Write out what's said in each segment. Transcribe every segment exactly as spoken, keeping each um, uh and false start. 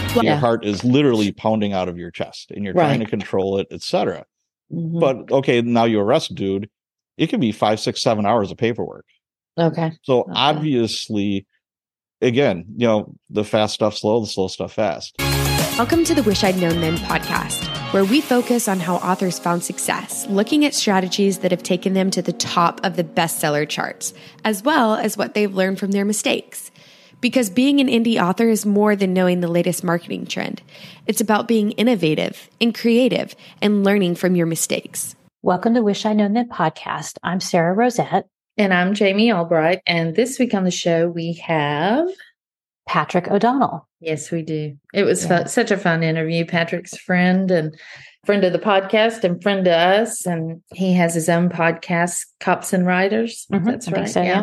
Well, your yeah. heart is literally pounding out of your chest and you're Right. trying to control it, et cetera. Mm-hmm. But okay, now you arrest dude, it could be five, six, seven hours of paperwork. Okay. So okay. obviously, again, you know, the fast stuff slow, the slow stuff fast. Welcome to the Wish I'd Known Then podcast, where we focus on how authors found success, looking at strategies that have taken them to the top of the bestseller charts, as well as what they've learned from their mistakes. Because being an indie author is more than knowing the latest marketing trend. It's about being innovative and creative and learning from your mistakes. Welcome to Wish I'd Known Then podcast. I'm Sarah Rosette. And I'm Jamie Albright. And this week on the show, we have Patrick O'Donnell. Yes, we do. It was Yeah. fun, such a fun interview. Patrick's friend and friend of the podcast and friend to us. And he has his own podcast, Cops and Writers. Mm-hmm. That's I right. think so, yeah. yeah.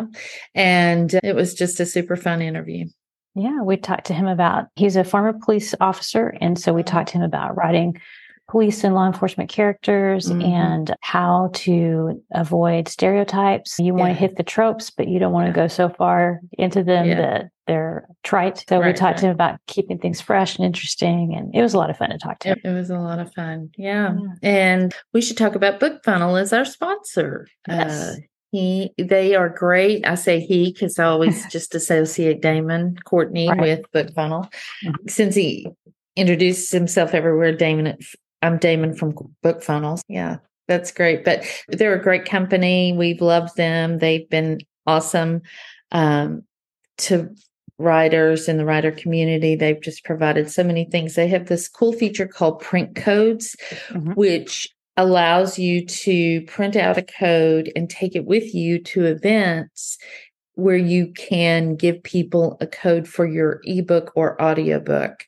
And uh, it was just a super fun interview. Yeah, we talked to him about, he's a former police officer. And so we talked to him about writing police and law enforcement characters Mhm. and how to avoid stereotypes. You want Yeah. to hit the tropes, but you don't want to go so far into them Yeah. that they're trite. So we Right, talked to right. him about keeping things fresh and interesting. And it was a lot of fun to talk to him. It, it was a lot of fun. Yeah. Yeah. And we should talk about BookFunnel as our sponsor. Yes. Uh, he, they are great. I say he because I always just associate Damon Courtney Right. with BookFunnel. Mhm. Since he introduces himself everywhere, Damon, I'm Damon from BookFunnels. Yeah, that's great. But they're a great company. We've loved them. They've been awesome um, to writers in the writer community. They've just provided so many things. They have this cool feature called print codes, Mhm. which allows you to print out a code and take it with you to events where you can give people a code for your ebook or audiobook,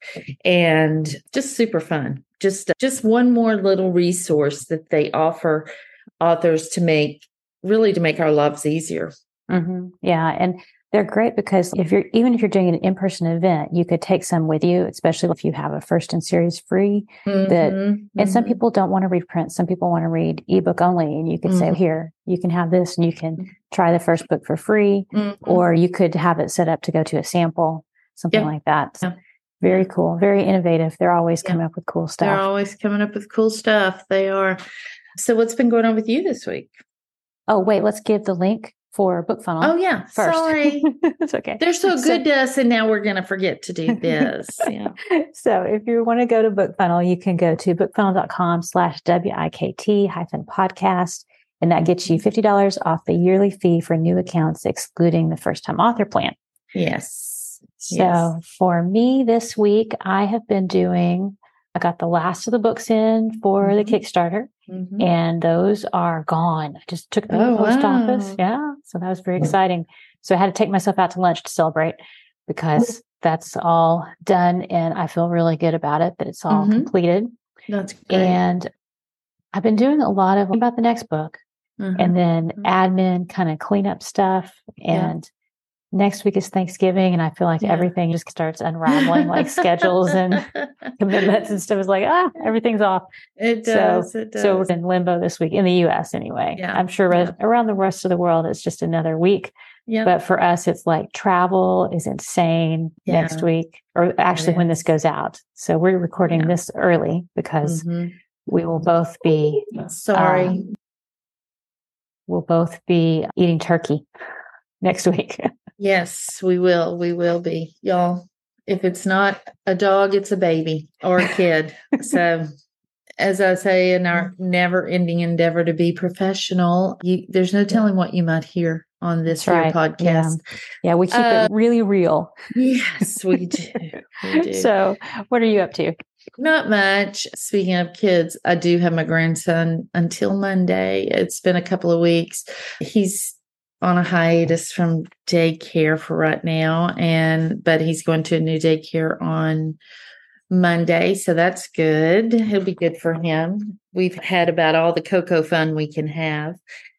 and just super fun. Just, just one more little resource that they offer authors to make, really to make our lives easier. Mm-hmm. Yeah. And they're great because if you're, even if you're doing an in-person event, you could take some with you, especially if you have a first in series free that, Mhm, and some mhm. people don't want to read print. Some people want to read ebook only. And you could say, Mhm. here, you can have this and you can try the first book for free, Mhm. or you could have it set up to go to a sample, something Yeah. like that. Yeah. Very cool. Very innovative. They're always Yeah. coming up with cool They're stuff. always coming up with cool stuff. They are. So what's been going on with you this week? Oh, wait, let's give the link for BookFunnel. Oh, yeah. First. Sorry. It's okay. They're so So- good to us, and now we're going to forget to do this. Yeah. So if you want to go to BookFunnel, you can go to bookfunnel.com slash W-I-K-T hyphen podcast. And that gets you fifty dollars off the yearly fee for new accounts, excluding the first time author plan. Yes. So Yes. for me this week, I have been doing, I got the last of the books in for Mhm. the Kickstarter, Mhm. and those are gone. I just took them to Oh, the post wow. office. Yeah. So that was very exciting. So I had to take myself out to lunch to celebrate because that's all done. And I feel really good about it, that it's all Mhm. completed. That's great. And I've been doing a lot of about the next book Mhm. and then Mhm. admin kind of cleanup stuff. Yeah. And next week is Thanksgiving. And I feel like Yeah. everything just starts unraveling, like schedules and commitments and stuff. It's like, ah, everything's off. It So, does. it does. so we're in limbo this week in the U S anyway. Yeah. I'm sure Yeah. res- around the rest of the world, it's just another week. yeah. But for us, it's like travel is insane Yeah. next week, or actually when this is. goes out. So we're recording Yeah. this early because Mhm. we will both be, Sorry. um, we'll both be eating turkey next week. Yes, we will. We will be, y'all. If it's not a dog, it's a baby or a kid. So, as I say in our never-ending endeavor to be professional, you, there's no telling what you might hear on this That's here right. podcast. Yeah, we keep Uh, it really real. Yes, we do. We do. So, what are you up to? Not much. Speaking of kids, I do have my grandson until Monday. It's been a couple of weeks. He's on a hiatus from daycare for right now, and but he's going to a new daycare on Monday, so that's good. It'll be good for him. We've had about all the cocoa fun we can have,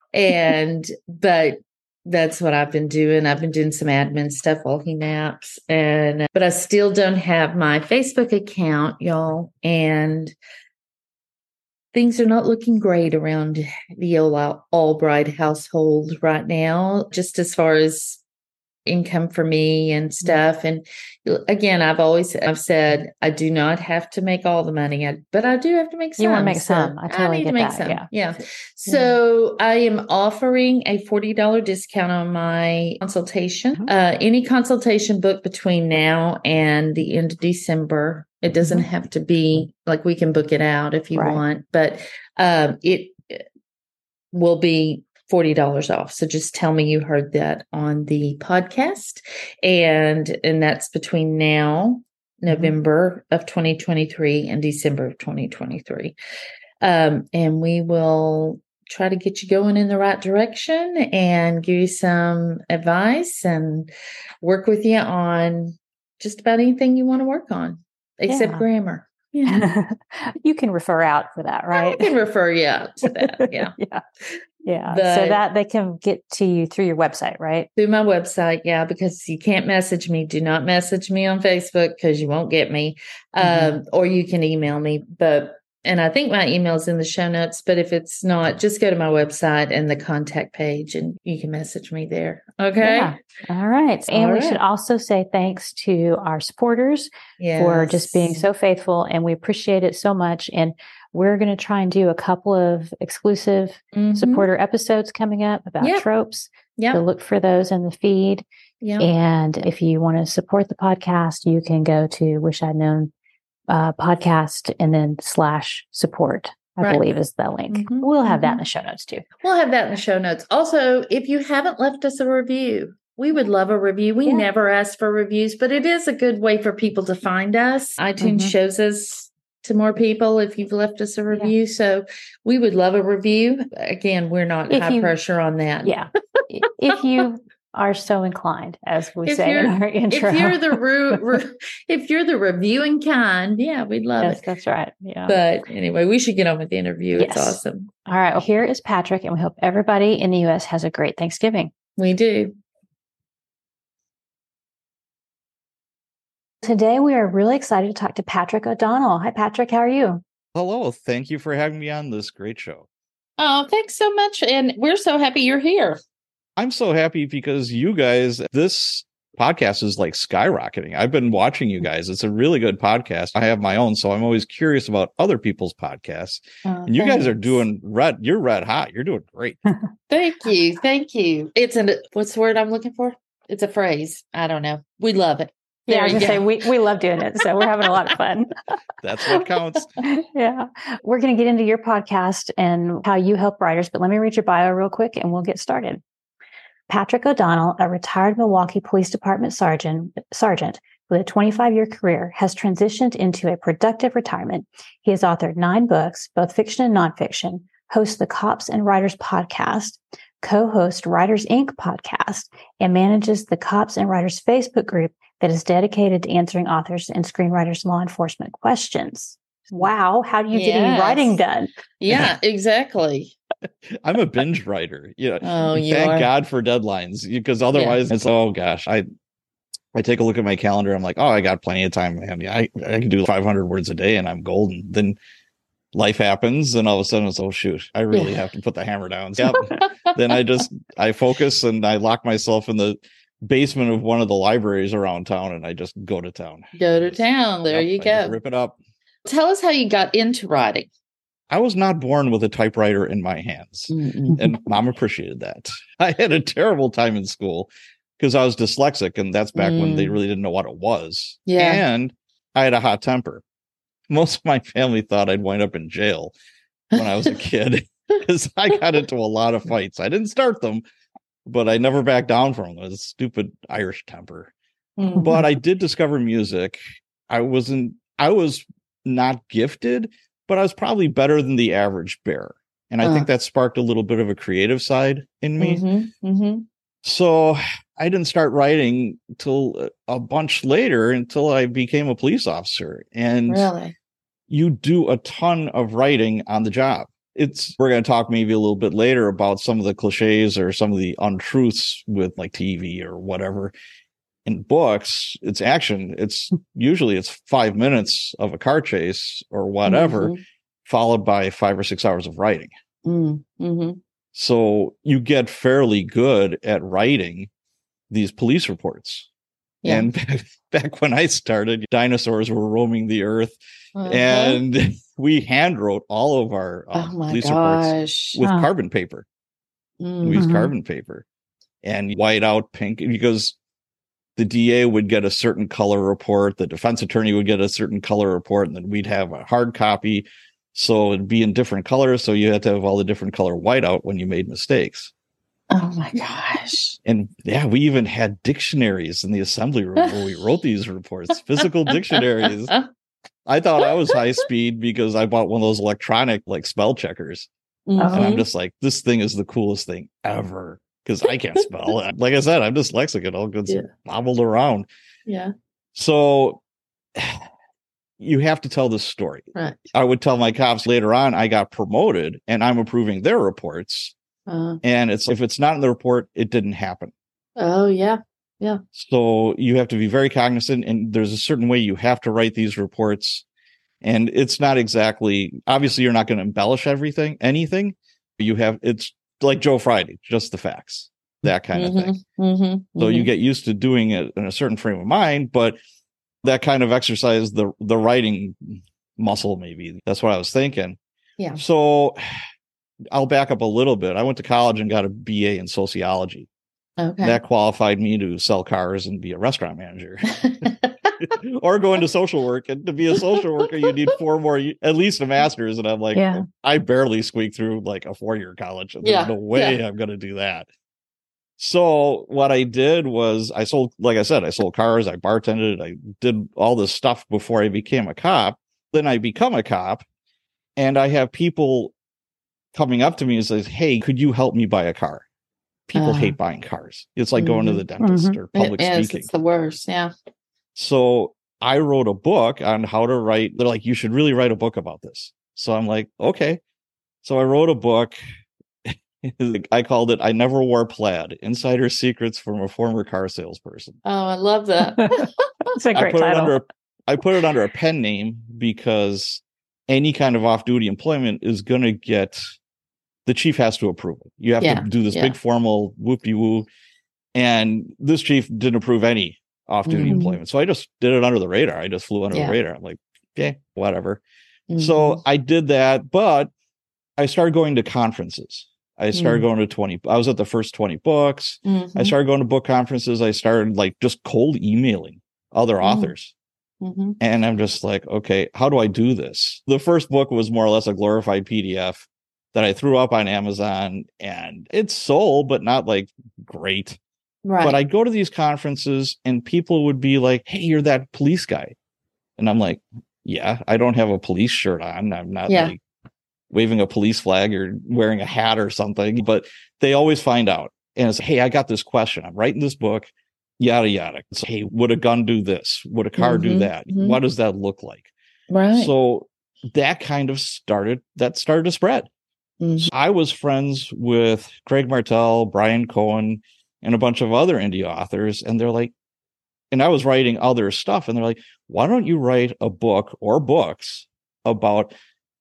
and but that's what I've been doing. I've been doing some admin stuff while he naps, and but I still don't have my Facebook account, y'all, and things are not looking great around the Al- Albright household right now, just as far as income for me and stuff. And again, I've always I've said I do not have to make all the money, I, but I do have to make some. You want to make so some. I totally need get to make that. some. Yeah. yeah. So yeah. I am offering a forty dollars discount on my consultation. Mm-hmm. Uh, any consultation booked between now and the end of December. It doesn't mm-hmm. have to be like we can book it out if you right. want, but um, it will be forty dollars off. So just tell me you heard that on the podcast. And, and that's between now, November mm-hmm. of twenty twenty-three and December of twenty twenty-three. Um, and we will try to get you going in the right direction and give you some advice and work with you on just about anything you want to work on, except yeah. grammar. Yeah. You can refer out for that, right? I can refer you out to that. Yeah. yeah. Yeah. But so that they can get to you through your website, right? Through my website. Yeah. Because you can't message me. Do not message me on Facebook because you won't get me. Mm-hmm. Um, or you can email me. But, and I think my email is in the show notes, but if it's not, just go to my website and the contact page and you can message me there. Okay. Yeah. All right. And All we right. should also say thanks to our supporters yes. for just being so faithful, and we appreciate it so much. And we're going to try and do a couple of exclusive mm-hmm. supporter episodes coming up about yep. tropes. Yeah. So look for those in the feed. Yep. And if you want to support the podcast, you can go to Wish I'd Known uh, podcast and then slash support, I right. believe is the link. Mm-hmm. We'll have mm-hmm. that in the show notes too. We'll have that in the show notes. Also, if you haven't left us a review, we would love a review. We yeah. never ask for reviews, but it is a good way for people to find us. iTunes mm-hmm. shows us to more people if you've left us a review. Yeah. So we would love a review. Again, we're not if high you, pressure on that. Yeah. If you are so inclined, as we if say in our intro. If you're the re- re- if you're the reviewing kind, yeah, we'd love yes, it. That's right. Yeah. But anyway, we should get on with the interview. Yes. It's awesome. All right. Well, here is Patrick, and we hope everybody in the U S has a great Thanksgiving. We do. Today, we are really excited to talk to Patrick O'Donnell. Hi, Patrick. How are you? Hello. Thank you for having me on this great show. Oh, thanks so much. And we're so happy you're here. I'm so happy because you guys, this podcast is like skyrocketing. I've been watching you guys. It's a really good podcast. I have my own, so I'm always curious about other people's podcasts. Oh, and you thanks. guys are doing red. You're red hot. You're doing great. Thank you. Thank you. It's an, what's the word I'm looking for? It's a phrase. I don't know. We love it. There yeah, I was going to say, we, we love doing it. So we're having a lot of fun. That's what counts. Yeah. We're going to get into your podcast and how you help writers, but let me read your bio real quick and we'll get started. Patrick O'Donnell, a retired Milwaukee Police Department sergeant, sergeant with a twenty-five-year career, has transitioned into a productive retirement. He has authored nine books, both fiction and nonfiction, hosts the Cops and Writers podcast, co-hosts Writers Incorporated podcast, and manages the Cops and Writers Facebook group that is dedicated to answering authors and screenwriters' law enforcement questions. Wow. How do you yes. get any writing done? Yeah, exactly. I'm a binge writer. You know, oh, you thank are. God for deadlines, because otherwise yeah. it's, oh gosh, I I take a look at my calendar. I'm like, oh, I got plenty of time. Man, I, I can do five hundred words a day and I'm golden. Then life happens and all of a sudden it's, oh shoot, I really yeah. have to put the hammer down. Yep. Then I just, I focus and I lock myself in the basement of one of the libraries around town and I just go to town. Go to town. There yep, you I go. Rip it up. Tell us how you got into writing. I was not born with a typewriter in my hands, mm-hmm. and Mom appreciated that. I had a terrible time in school because I was dyslexic, and that's back mm. when they really didn't know what it was. Yeah. And I had a hot temper. Most of my family thought I'd wind up in jail when I was a kid because I got into a lot of fights. I didn't start them, but I never backed down from them. It was a stupid Irish temper. Mm-hmm. But I did discover music. I wasn't, I was not gifted, but I was probably better than the average bear. And I uh. think that sparked a little bit of a creative side in me. Mm-hmm, mm-hmm. So I didn't start writing till a bunch later, until I became a police officer. And really? You do a ton of writing on the job. It's, we're going to talk maybe a little bit later about some of the cliches or some of the untruths with like T V or whatever. In books, it's action. It's usually it's five minutes of a car chase or whatever, mm-hmm. followed by five or six hours of writing. Mm-hmm. So you get fairly good at writing these police reports. Yeah. And back, back when I started, dinosaurs were roaming the earth, Uh-huh. and we hand wrote all of our uh, Oh my police gosh. reports with Huh. carbon paper. Mm. We used Mhm. carbon paper and white out pink, because the D A would get a certain color report, the defense attorney would get a certain color report, and then we'd have a hard copy. So it'd be in different colors. So you had to have all the different color whiteout when you made mistakes. Oh my gosh. And yeah, we even had dictionaries in the assembly room where we wrote these reports, physical dictionaries. I thought I was high speed because I bought one of those electronic like spell checkers. Mhm. And I'm just like, this thing is the coolest thing ever, because I can't spell. Like I said, I'm dyslexic and all good Yeah. bobbled around. Yeah. So you have to tell this story. Right. I would tell my cops later on, I got promoted and I'm approving their reports. Uh, And it's if it's not in the report, it didn't happen. oh yeah. So you have to be very cognizant, and there's a certain way you have to write these reports. And it's not exactly, obviously you're not going to embellish everything, anything. You have, it's like Joe Friday, just the facts, that kind of thing. Mm-hmm. So you get used to doing it in a certain frame of mind, but that kind of exercise, the the writing muscle, maybe. That's what I was thinking. Yeah. So I'll back up a little bit. I went to college and got a B A in sociology. Okay. That qualified me to sell cars and be a restaurant manager. Or go into social work. And to be a social worker, you need four more, at least a master's. And I'm like, Yeah. I barely squeaked through like a four-year college. There's Yeah, no way yeah. I'm going to do that. So what I did was I sold, like I said, I sold cars, I bartended, I did all this stuff before I became a cop. Then I become a cop, and I have people coming up to me and says, hey, could you help me buy a car? People Uh, hate buying cars. It's like going to mhm. the dentist Mhm. or public it is. speaking. It's the worst. Yeah. So I wrote a book on how to write. They're like, you should really write a book about this. So I'm like, okay. So I wrote a book. I called it I Never Wore Plaid, Insider Secrets from a Former Car Salesperson. Oh, I love that. It's a I great put title. it under a, I put it under a pen name because any kind of off-duty employment is going to get, the chief has to approve it. You have Yeah, to do this yeah. big formal whoop-de-woo. And this chief didn't approve any off-duty Mhm. employment. So I just did it under the radar. I just flew under Yeah. the radar. I'm like, okay, whatever. Mhm. So I did that, but I started going to conferences. I started Mm. going to twenty. I was at the first twenty books. Mhm. I started going to book conferences. I started like just cold emailing other Mm. authors. Mhm. And I'm just like, okay, how do I do this? The first book was more or less a glorified P D F that I threw up on Amazon, and it sold, but not like great. Right. But I'd go to these conferences and people would be like, hey, you're that police guy. And I'm like, yeah, I don't have a police shirt on. I'm not Yeah. like waving a police flag or wearing a hat or something, but they always find out. And it's, hey, I got this question. I'm writing this book, yada, yada. It's, hey, would a gun do this? Would a car do Mhm, that? mhm. What does that look like? right. So that kind of started, that started to spread. Mhm. So I was friends with Craig Martell, Brian Cohen, and a bunch of other indie authors. And they're like, and I was writing other stuff. And they're like, why don't you write a book or books about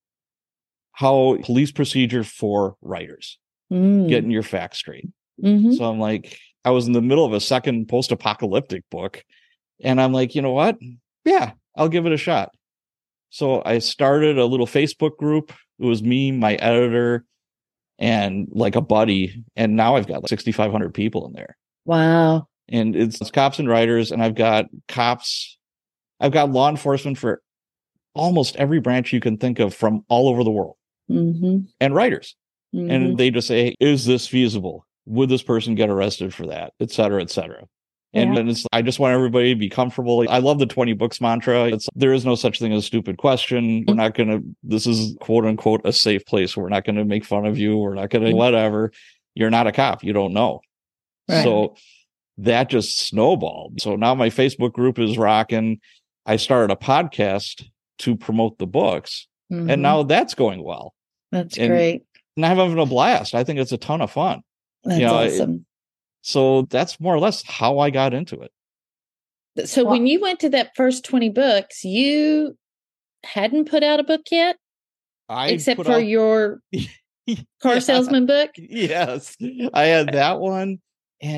how police procedure for writers, Mm. getting your facts straight. Mhm. So I'm like, I was in the middle of a second post-apocalyptic book. And I'm like, you know what? Yeah, I'll give it a shot. So I started a little Facebook group. It was me, my editor, and like a buddy. And now I've got like sixty-five hundred people in there. Wow. And it's, it's cops and writers. And I've got cops. I've got law enforcement for almost every branch you can think of from all over the world, Mhm. and writers. Mhm. And they just say, is this feasible? Would this person get arrested for that? Et cetera, et cetera. And Yeah. then it's, I just want everybody to be comfortable. I love the twenty books mantra. It's, there is no such thing as a stupid question. We're not going to, this is quote unquote a safe place. We're not going to make fun of you. We're not going to whatever. You're not a cop. You don't know. Right. So that just snowballed. So now my Facebook group is rocking. I started a podcast to promote the books. Mhm. And now that's going well. That's and- great. And I'm having a blast. I think it's a ton of fun. That's you know, it- awesome. So that's more or less how I got into it. So Well- when you went to that first twenty books, you hadn't put out a book yet, I except put for out- your car Yeah. salesman book. Yes, I had that one, and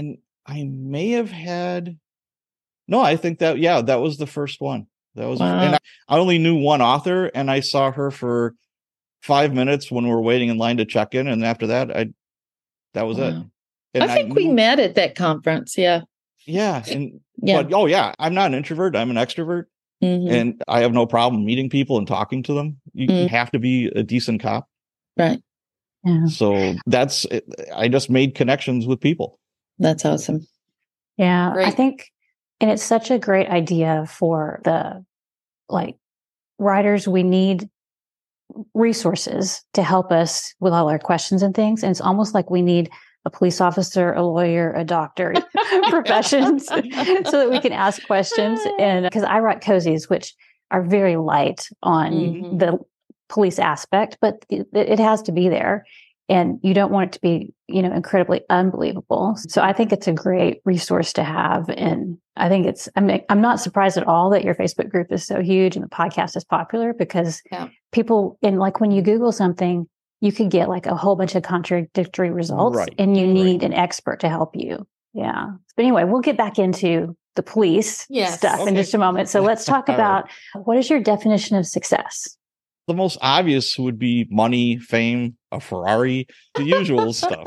I may have had, no, I think that, yeah, that was the first one. That was, Wow. and I, I only knew one author, and I saw her for five minutes when we were waiting in line to check in. And after that, I, that was Wow. it. And I think I we knew, met at that conference. Yeah. yeah. And, Yeah. but, oh yeah, I'm not an introvert. I'm an extrovert. Mhm. And I have no problem meeting people and talking to them. You Mm. have to be a decent cop. Right. Yeah. So that's, I just made connections with people. That's awesome. Yeah. I Great. think, and it's such a great idea for the like writers. We need resources to help us with all our questions and things. And it's almost like we need a police officer, a lawyer, a doctor, professions, so that we can ask questions. And because I write cozies, which are very light on Mhm. the police aspect, but it, it has to be there. And you don't want it to be, you know, incredibly unbelievable. So I think it's a great resource to have. And I think it's, I mean, I'm not surprised at all that your Facebook group is so huge and the podcast is popular, because Yeah. people, and like when you Google something, you could get like a whole bunch of contradictory results, Right. and you Right. need an expert to help you. Yeah. But anyway, we'll get back into the police Yes. stuff in Okay. just a moment. So let's talk All about what is your definition of success? The most obvious would be money, fame, a Ferrari, the usual stuff.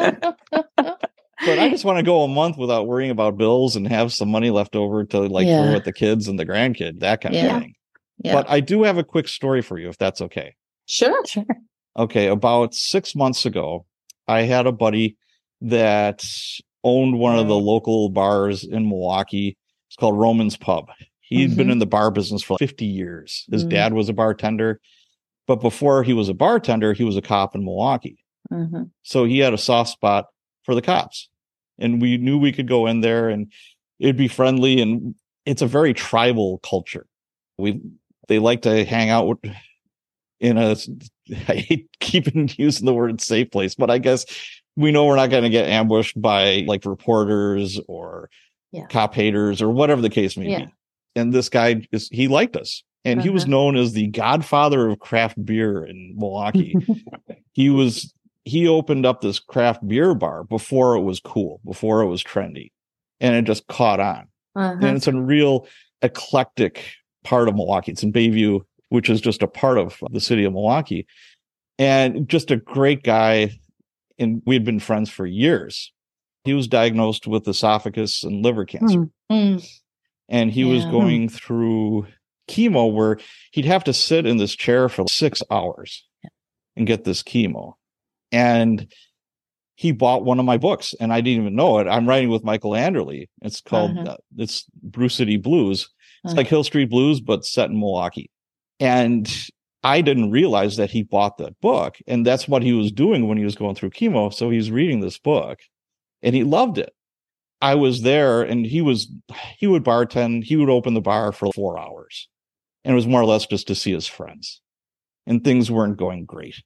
But I just want to go a month without worrying about bills and have some money left over to like Yeah. throw at the kids and the grandkid, that kind Yeah. of thing. Yeah. But I do have a quick story for you, if that's okay. Sure. Sure. Okay, about six months ago, I had a buddy that owned one of the local bars in Milwaukee. It's called Roman's Pub. He'd Mhm. been in the bar business for fifty years. His Mm. dad was a bartender. But before he was a bartender, he was a cop in Milwaukee. Mhm. So he had a soft spot for the cops. And we knew we could go in there and it'd be friendly. And it's a very tribal culture. We They like to hang out with, in a, I hate keeping using the word safe place, but I guess we know we're not going to get ambushed by like reporters or Yeah. cop haters or whatever the case may Yeah. be. And this guy, is he liked us. And he was Uh-huh. known as the godfather of craft beer in Milwaukee. he was, he opened up this craft beer bar before it was cool, before it was trendy. And it just caught on. Uh-huh. And it's a real eclectic part of Milwaukee. It's in Bayview, which is just a part of the city of Milwaukee. And just a great guy. And we had been friends for years. He was diagnosed with esophagus and liver cancer. Mm. And he was Yeah. going through chemo where he'd have to sit in this chair for six hours and get this chemo. And he bought one of my books and I didn't even know it. I'm writing with Michael Anderle. It's called, Uh-huh. uh, it's Brew City Blues. It's Uh-huh. like Hill Street Blues, but set in Milwaukee. And I didn't realize that he bought that book. And that's what he was doing when he was going through chemo. So he's reading this book and he loved it. I was there and he was, he would bartend, he would open the bar for four hours. And it was more or less just to see his friends. And things weren't going great.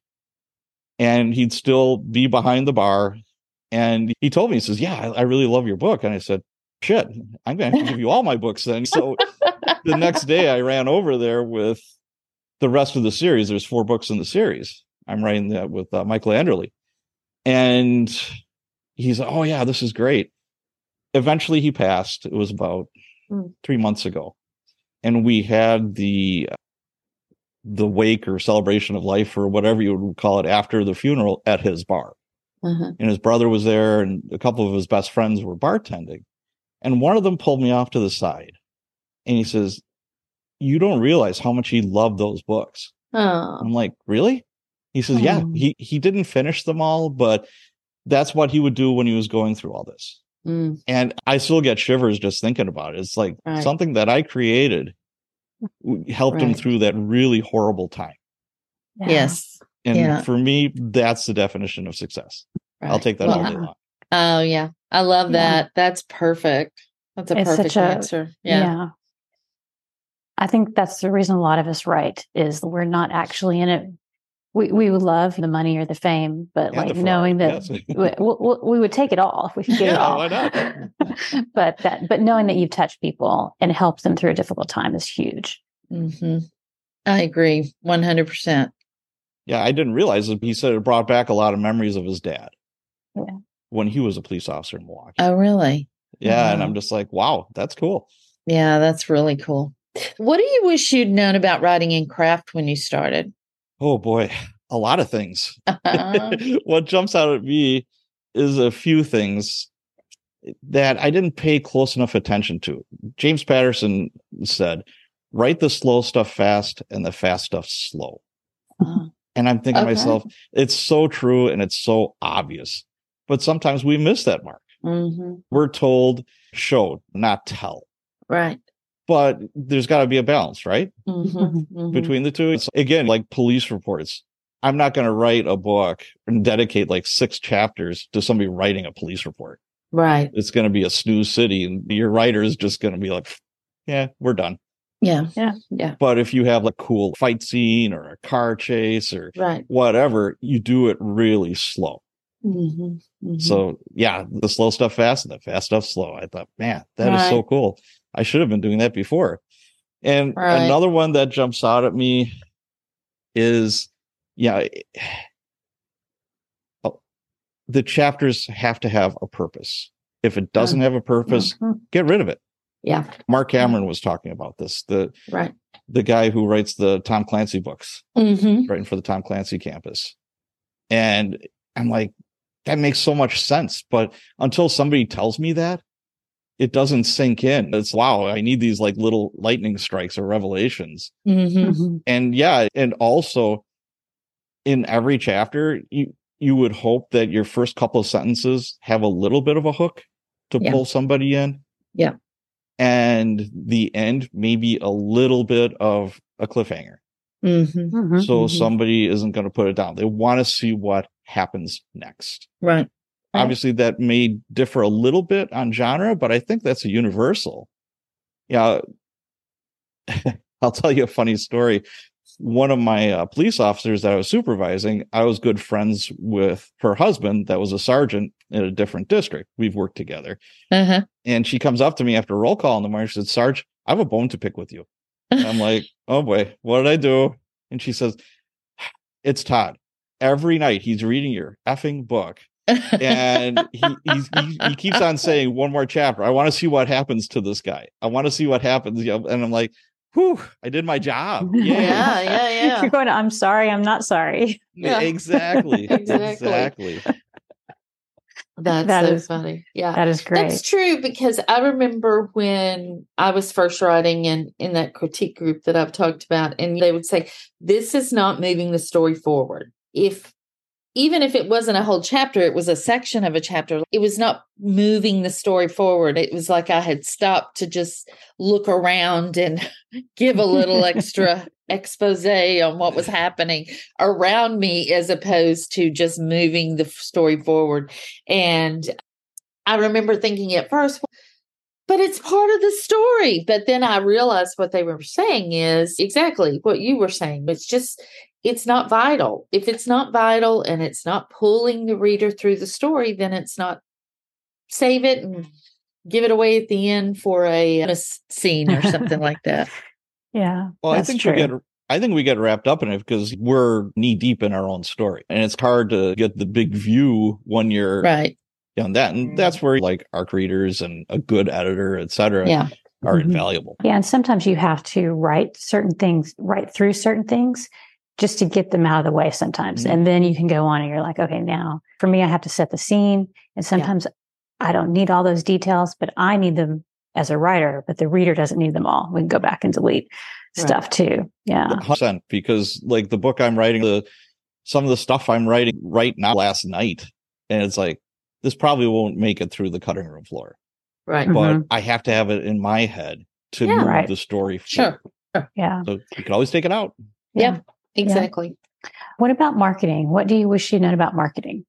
And he'd still be behind the bar. And he told me, he says, yeah, I, I really love your book. And I said, shit, I'm going to have to give you all my books then. So the next day I ran over there with the rest of the series. There's four books in the series. I'm writing that with uh, Michael Anderle. And he's like, oh yeah, this is great. Eventually he passed. It was about Mm. three months ago. And we had the the wake or celebration of life or whatever you would call it after the funeral at his bar. Uh-huh. And his brother was there and a couple of his best friends were bartending. And one of them pulled me off to the side and he says, you don't realize how much he loved those books. Oh. I'm like, really? He says, yeah, Oh. he, he didn't finish them all, but that's what he would do when he was going through all this. Mm. And I still get shivers just thinking about it. It's like Right. something that I created helped him Right. through that really horrible time. Yeah. Yes. And Yeah. for me, that's the definition of success. I'll Right. take that Well, all day Yeah. long. Oh yeah. I love Yeah. that. That's perfect. That's a It's perfect such a- answer. Yeah. I think that's the reason a lot of us write is we're not actually in it. We we would love the money or the fame, but And like the Ferrari, knowing that yes. we, we, we would take it all if we could get it Yeah, all. why not? but that but knowing that you've touched people and helped them through a difficult time is huge. Hmm. I agree. one hundred percent. Yeah, I didn't realize it. He said it brought back a lot of memories of his dad Yeah. when he was a police officer in Milwaukee. Oh, really? Yeah. Wow. And I'm just like, wow, that's cool. Yeah, that's really cool. What do you wish you'd known about writing and craft when you started? Oh boy, a lot of things. Uh-huh. What jumps out at me is a few things that I didn't pay close enough attention to. James Patterson said, write the slow stuff fast and the fast stuff slow. Uh, And I'm thinking Okay. to myself, it's so true and it's so obvious. But sometimes we miss that mark. mhm. We're told show, not tell. Right. But there's got to be a balance, right? Mhm, mhm. Between the two. It's, again, like police reports. I'm not going to write a book and dedicate like six chapters to somebody writing a police report. Right. It's going to be a snooze city, and your writer is just going to be like, yeah, we're done. Yeah. Yeah. Yeah. But if you have like cool fight scene or a car chase or Right. whatever, you do it really slow. Mhm, mhm. So yeah, the slow stuff fast and the fast stuff slow. I thought, man, that is so Right. cool. I should have been doing that before. And Right. another one that jumps out at me is, yeah, oh, the chapters have to have a purpose. If it doesn't have a purpose, Mhm. get rid of it. Yeah. Mark Cameron was talking about this. The Right. the guy who writes the Tom Clancy books, Mhm. writing for the Tom Clancy campus. And I'm like, that makes so much sense. But until somebody tells me that, it doesn't sink in. It's wow, I need these like little lightning strikes or revelations. Mhm. Mhm. And yeah, and also in every chapter, you you would hope that your first couple of sentences have a little bit of a hook to Yeah. pull somebody in. Yeah. And the end maybe a little bit of a cliffhanger. Mhm. Mhm. So Mhm. somebody isn't going to put it down. They want to see what happens next. Right. Right. Obviously, that may differ a little bit on genre, but I think that's a universal. Yeah. I'll tell you a funny story. One of my uh, police officers that I was supervising, I was good friends with her husband that was a sergeant in a different district. We've worked together. Uh-huh. And she comes up to me after roll call in the morning. She said, Sarge, I have a bone to pick with you. And I'm like, oh boy, what did I do? And she says, it's Todd. Every night he's reading your effing book. And he he's, he he keeps on saying one more chapter. I want to see what happens to this guy. I want to see what happens. And I'm like, whew, I did my job. Yay. Yeah, yeah, yeah. You're going, I'm sorry, I'm not sorry. Yeah. Exactly. Exactly. Exactly. That's That so is- funny. Yeah. That is great. That's true, because I remember when I was first writing in, in that critique group that I've talked about, and they would say, this is not moving the story forward. If even if it wasn't a whole chapter, it was a section of a chapter. It was not moving the story forward. It was like I had stopped to just look around and give a little extra expose on what was happening around me, as opposed to just moving the story forward. And I remember thinking at first, but it's part of the story. But then I realized what they were saying is exactly what you were saying. It's just, it's not vital. If it's not vital and it's not pulling the reader through the story, then it's not. Save it and give it away at the end for a, a scene or something like that. Yeah. Well, that's I think true. we get I think we get wrapped up in it because we're knee deep in our own story. And it's hard to get the big view when you're Right. on that. And that's where like ARC readers and a good editor, et cetera, Yeah. are Mhm. invaluable. Yeah. And sometimes you have to write certain things, write through certain things just to get them out of the way sometimes. Mhm. And then you can go on and you're like, okay, now for me, I have to set the scene. And sometimes I don't need all those details, but I need them as a writer, but the reader doesn't need them all. We can go back and delete Right. stuff too. Yeah. one hundred percent, because like the book I'm writing, the some of the stuff I'm writing right now last night, and it's like, this probably won't make it through the cutting room floor, Right. Mhm. but I have to have it in my head to Yeah. move Right. the story Sure. forward. Yeah. So you can always take it out. Yeah. Exactly. What about marketing? What do you wish you known about marketing?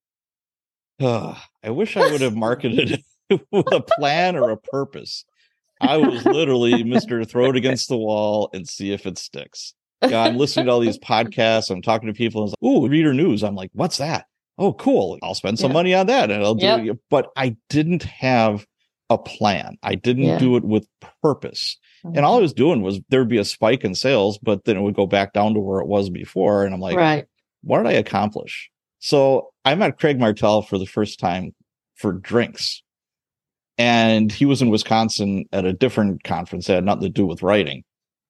Ugh, I wish I would have marketed it with a plan or a purpose. I was literally Mister Throw it against the wall and see if it sticks. Yeah, I'm listening to all these podcasts. I'm talking to people. And it's like, ooh, reader news. I'm like, what's that? Oh, cool. I'll spend some Yeah. money on that, and I'll do Yep. it. But I didn't have a plan. I didn't Yeah. do it with purpose. And all I was doing was there'd be a spike in sales, but then it would go back down to where it was before. And I'm like, right. what did I accomplish? So I met Craig Martell for the first time for drinks. And he was in Wisconsin at a different conference that had nothing to do with writing.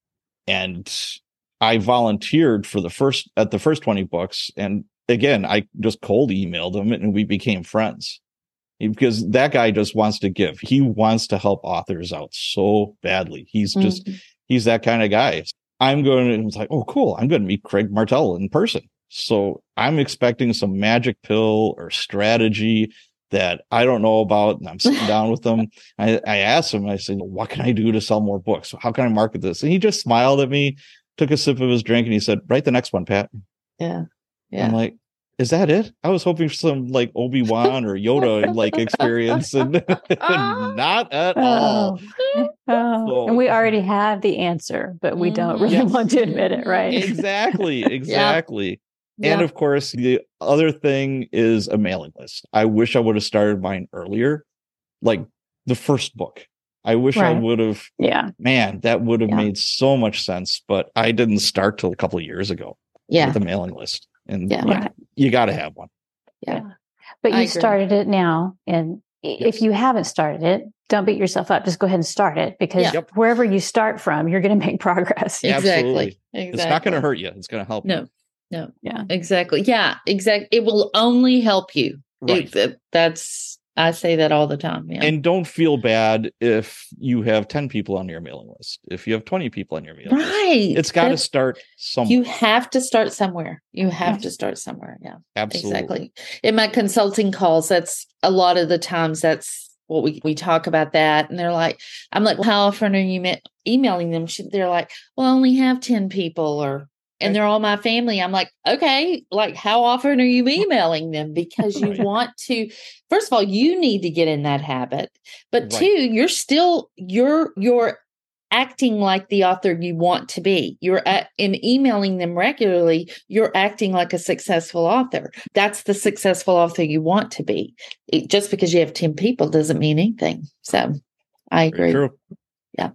And I volunteered for the first at the first twenty books. And again, I just cold emailed him and we became friends because that guy just wants to give. He wants to help authors out so badly. He's just, mm-hmm. he's that kind of guy. I'm going to, it's like, oh, cool. I'm going to meet Craig Martell in person. So I'm expecting some magic pill or strategy that I don't know about. And I'm sitting down with them. I, I asked him, I said, what can I do to sell more books? How can I market this? And he just smiled at me, took a sip of his drink, and he said, write the next one, Pat. Yeah. Yeah. I'm like, is that it? I was hoping for some like Obi-Wan or Yoda like experience, and, and not at oh. all. Oh. So, and we already have the answer, but we don't really yes. want to admit it, right? Exactly. Exactly. Yeah. And of course, the other thing is a mailing list. I wish I would have started mine earlier, like the first book. I wish right. I would have. Yeah. Man, that would have yeah. made so much sense. But I didn't start till a couple of years ago. Yeah. With a mailing list. And yeah. yeah, you got to have one. Yeah. yeah. But you started it now. And yes. if you haven't started it, don't beat yourself up. Just go ahead and start it, because yeah. wherever you start from, you're going to make progress. Exactly. Absolutely. Exactly. It's not going to hurt you. It's going to help no. you. No. Yeah. Exactly. Yeah. Exactly. It will only help you. Right. It, that's, I say that all the time. Yeah. And don't feel bad if you have ten people on your mailing list. If you have twenty people on your mailing list. Right. It's got to start somewhere. You have to start somewhere. You have yes. to start somewhere. Yeah. Absolutely. Exactly. In my consulting calls, that's a lot of the times that's what we, we talk about that. And they're like, I'm like, well, how often are you ma- emailing them? They're like, well, I only have ten people, or and they're all my family. I'm like, okay, like how often are you emailing them? Because you right. want to, first of all, you need to get in that habit. But right. two, you're still, you're, you're acting like the author you want to be. You're at, in emailing them regularly, you're acting like a successful author. That's the successful author you want to be. It, just because you have ten people doesn't mean anything. So I agree. Very true. Yeah.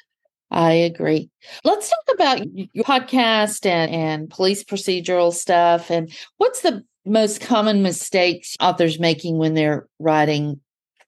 I agree. Let's talk about your podcast and, and police procedural stuff. And what's the most common mistakes authors making when they're writing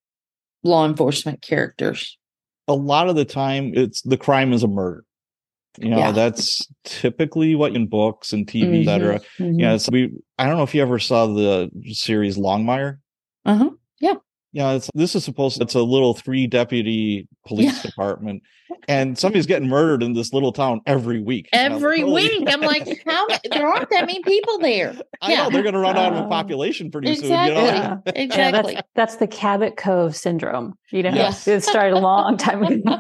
law enforcement characters? A lot of the time, it's the crime is a murder. You know, yeah. that's typically what in books and T V, mm-hmm. et cetera. Mm-hmm. Yeah, it's, we. I don't know if you ever saw the series Longmire. Uh huh. Yeah. Yeah, it's, this is supposed to, it's a little three deputy police yeah. department, and somebody's getting murdered in this little town every week. Every I'm like, week. I'm like, how there aren't that many people there. I yeah. know they're going to run out of a Oh. population pretty Exactly. soon. You know? Yeah. Exactly. Yeah, that's, that's the Cabot Cove syndrome. You know, Yes. it started a long time ago.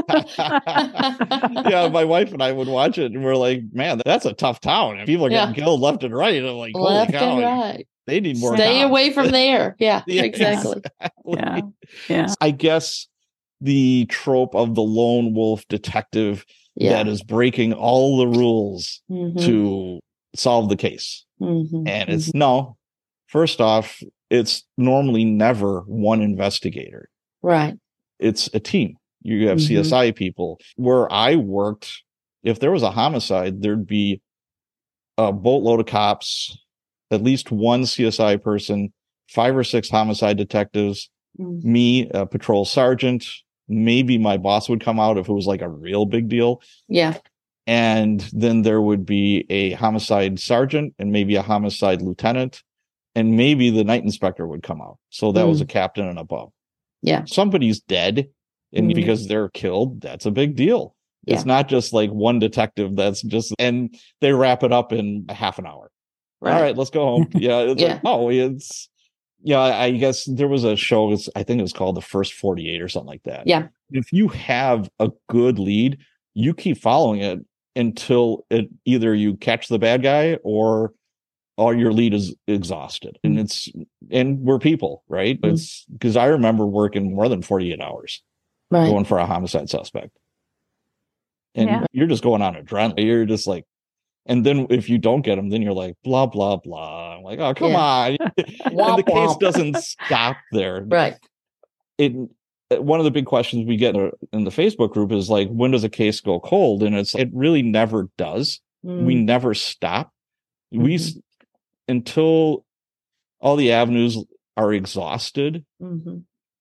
yeah. yeah, my wife and I would watch it, and we're like, man, that's a tough town. People are getting yeah. killed left and right. I'm like, holy left cow. and right. They need more. Stay cops. away from there. Yeah, yeah exactly. exactly. Yeah. Yeah. I guess the trope of the lone wolf detective yeah. that is breaking all the rules mm-hmm. to solve the case. Mm-hmm. And it's no, first off, it's normally never one investigator. Right. It's a team. You have mm-hmm. C S I people. Where I worked, if there was a homicide, there'd be a boatload of cops, at least one C S I person, five or six homicide detectives, mm-hmm. me, a patrol sergeant, maybe my boss would come out if it was like a real big deal. Yeah. And then there would be a homicide sergeant and maybe a homicide lieutenant, and maybe the night inspector would come out. So that mm-hmm. was a captain and above. Yeah. Somebody's dead, and mm-hmm. because they're killed, that's a big deal. Yeah. It's not just like one detective that's just, and they wrap it up in a half an hour. Right. All right, let's go home. Yeah. It's yeah. like, oh, it's, yeah, I guess there was a show, I think it was called The First forty-eight or something like that. Yeah. If you have a good lead, you keep following it until it either you catch the bad guy or or your lead is exhausted. Mm-hmm. And it's, and we're people, right? Mm-hmm. It's because I remember working more than forty-eight hours right. going for a homicide suspect. And yeah. you're just going on adrenaline. You're just like, and then if you don't get them, then you're like, blah, blah, blah. I'm like, oh, come yeah. on. And the case doesn't stop there. Right. It, one of the big questions we get in the Facebook group is like, when does a case go cold? And it's, it really never does. Mm. We never stop. Mm-hmm. We, until all the avenues are exhausted, mm-hmm.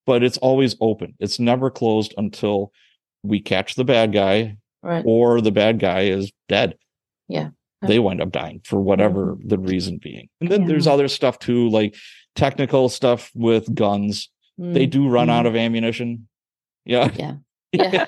but it's always open. It's never closed until we catch the bad guy, Right. or the bad guy is dead. Yeah. They wind up dying for whatever Mm-hmm. the reason being. And then Yeah. there's other stuff too, like technical stuff with guns. They do run Mhm. out of ammunition. Yeah. Yeah. Yeah.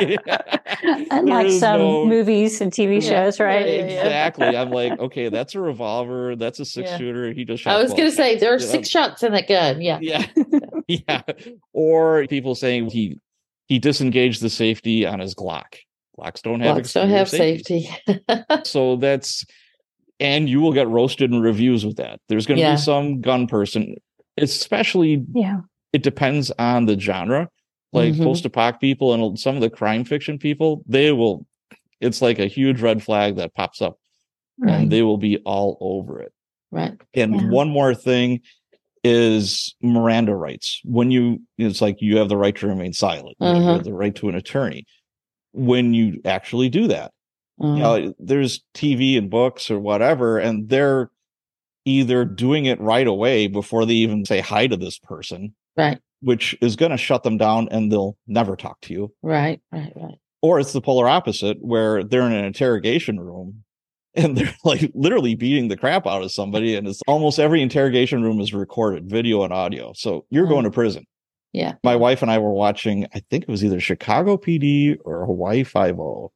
Unlike is some no- movies and T V Yeah. shows, right? Yeah, yeah, yeah. Exactly. I'm like, okay, that's a revolver. That's a six Yeah. shooter. He just shot I was twelve going to say shots. there are Yeah. six shots in that gun. Yeah. Yeah. Yeah. Or people saying he he disengaged the safety on his Glock. Glocks don't have Blocks don't exterior have safeties. safety. So that's, and you will get roasted in reviews with that. There's going to Yeah. be some gun person, especially Yeah. it depends on the genre. Like Mhm. post-apoc people and some of the crime fiction people, they will, it's like a huge red flag that pops up Right. and they will be all over it. Right. And Yeah. one more thing is Miranda rights. When you, it's like you have the right to remain silent, you Uh-huh. have the right to an attorney. When you actually do that, Uh, you know, there's T V and books or whatever, and they're either doing it right away before they even say hi to this person, right. which is going to shut them down and they'll never talk to you. Right. Right. Right. Or it's the polar opposite where they're in an interrogation room and they're like literally beating the crap out of somebody. And it's almost every interrogation room is recorded, video and audio. So you're Mm. going to prison. Yeah. My wife and I were watching, I think it was either Chicago P D or Hawaii Five-O.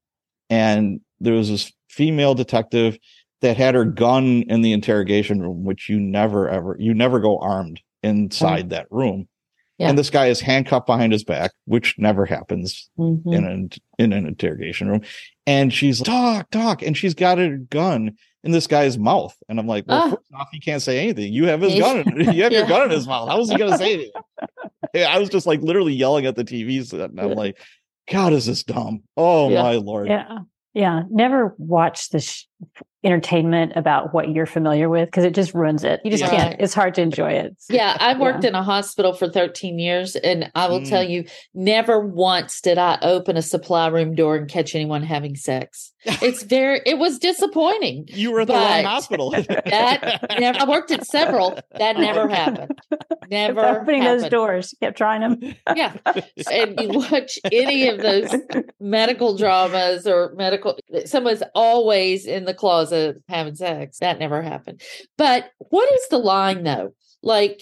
And there was this female detective that had her gun in the interrogation room, which you never, ever, you never go armed inside that room. Yeah. And this guy is handcuffed behind his back, which never happens Mhm. in an in an interrogation room. And she's like, talk, talk. And she's got her gun in this guy's mouth. And I'm like, well, Ah. first off, he can't say anything. You have his gun. In, you have your Yeah. gun in his mouth. How is he going to say anything? Yeah, I was just like literally yelling at the T V set. And I'm like, God, is this dumb? Oh, Yeah. my Lord. Yeah. Yeah. Never watch the sh- entertainment about what you're familiar with because it just ruins it. You just Yeah. can't. It's hard to enjoy it. Yeah, I worked Yeah. in a hospital for thirteen years, and I will Mm. tell you, never once did I open a supply room door and catch anyone having sex. It's very, it was disappointing. You were at the wrong But hospital. That never, I worked at several. That never happened. Never Kept opening those happened. doors. Kept trying them. Yeah. And you watch any of those medical dramas or medical, someone's always in the closet having sex. That never happened. But what is the line though? Like,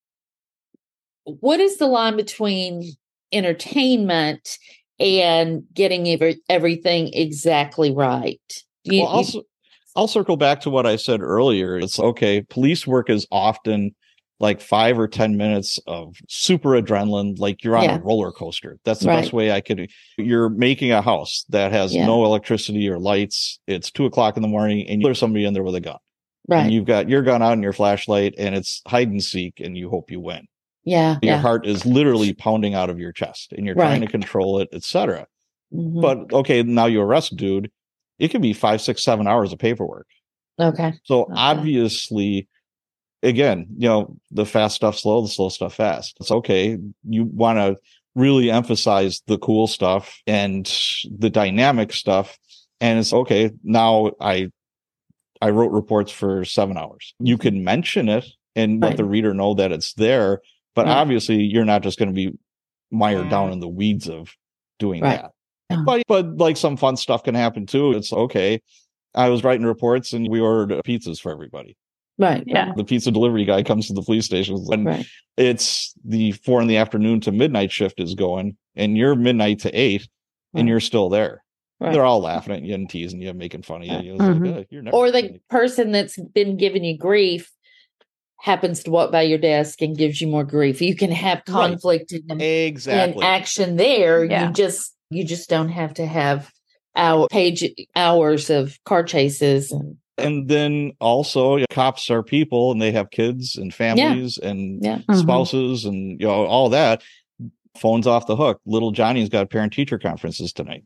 what is the line between entertainment and getting every, everything exactly right? You, Well, also, I'll circle back to what I said earlier. It's okay. Police work is often like five or ten minutes of super adrenaline, like you're on Yeah. a roller coaster. That's the Right. best way I could. You're making a house that has Yeah. no electricity or lights. It's two o'clock in the morning, and there's somebody in there with a gun. right. And you've got your gun out and your flashlight, and it's hide and seek, and you hope you win. yeah. Your Yeah. heart is literally pounding out of your chest, and you're trying Right. to control it, et cetera. Mhm. But okay, now you arrest a dude. It can be five, six, seven hours of paperwork. Okay. So Okay. obviously, again, you know, the fast stuff slow, the slow stuff fast. It's okay. You want to really emphasize the cool stuff and the dynamic stuff. And it's okay. Now I, I wrote reports for seven hours. You can mention it and let Right. the reader know that it's there, but Right. obviously you're not just going to be mired down in the weeds of doing Right. that. Yeah. But, but like some fun stuff can happen too. It's okay. I was writing reports and we ordered pizzas for everybody. Right. Yeah. The pizza delivery guy comes to the police station when Right. it's the four in the afternoon to midnight shift is going and you're midnight to eight and Right. you're still there. Right. They're all laughing at you and teasing you, making fun of you. Yeah. It's like, Mhm. "Oh, you're never Or the kidding." person that's been giving you grief happens to walk by your desk and gives you more grief. You can have Right. conflict in, in Exactly. action there. Yeah. You just you just don't have to have hour page hours of car chases and And then also cops are people and they have kids and families and yeah. Mhm. spouses and you know all that. Phones off the hook. Little Johnny's got parent teacher conferences tonight.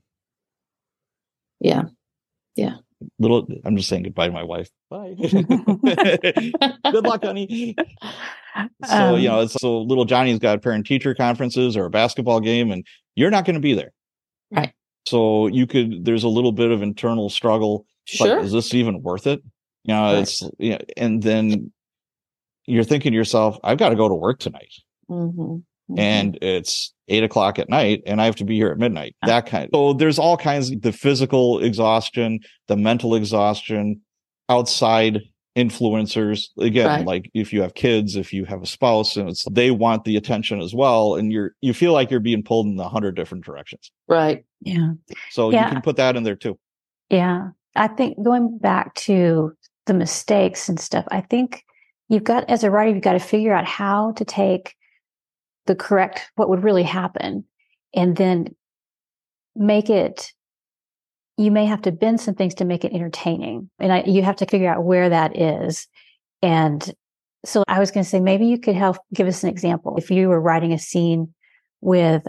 Yeah. Little I'm just saying goodbye to my wife. Bye. Good luck, honey. So, you Um, know, it's so little Johnny's got parent teacher conferences or a basketball game and you're not going to be there. Right. So you could, there's a little bit of internal struggle. Sure. Like, is this even worth it? You know, Right. it's, yeah. And then you're thinking to yourself, I've got to go to work tonight. Mhm. Mhm. and it's eight o'clock at night and I have to be here at midnight. That kind of, so there's all kinds of the physical exhaustion, the mental exhaustion, outside influencers. Again, Right. like if you have kids, if you have a spouse, and it's they want the attention as well. And you're you feel like you're being pulled in a hundred different directions. Right. Yeah. So Yeah. you can put that in there too. Yeah. I think going back to the mistakes and stuff, I think you've got, as a writer, you've got to figure out how to take the correct, what would really happen, and then make it, you may have to bend some things to make it entertaining. And I, you have to figure out where that is. And so I was going to say, maybe you could help give us an example. If you were writing a scene with,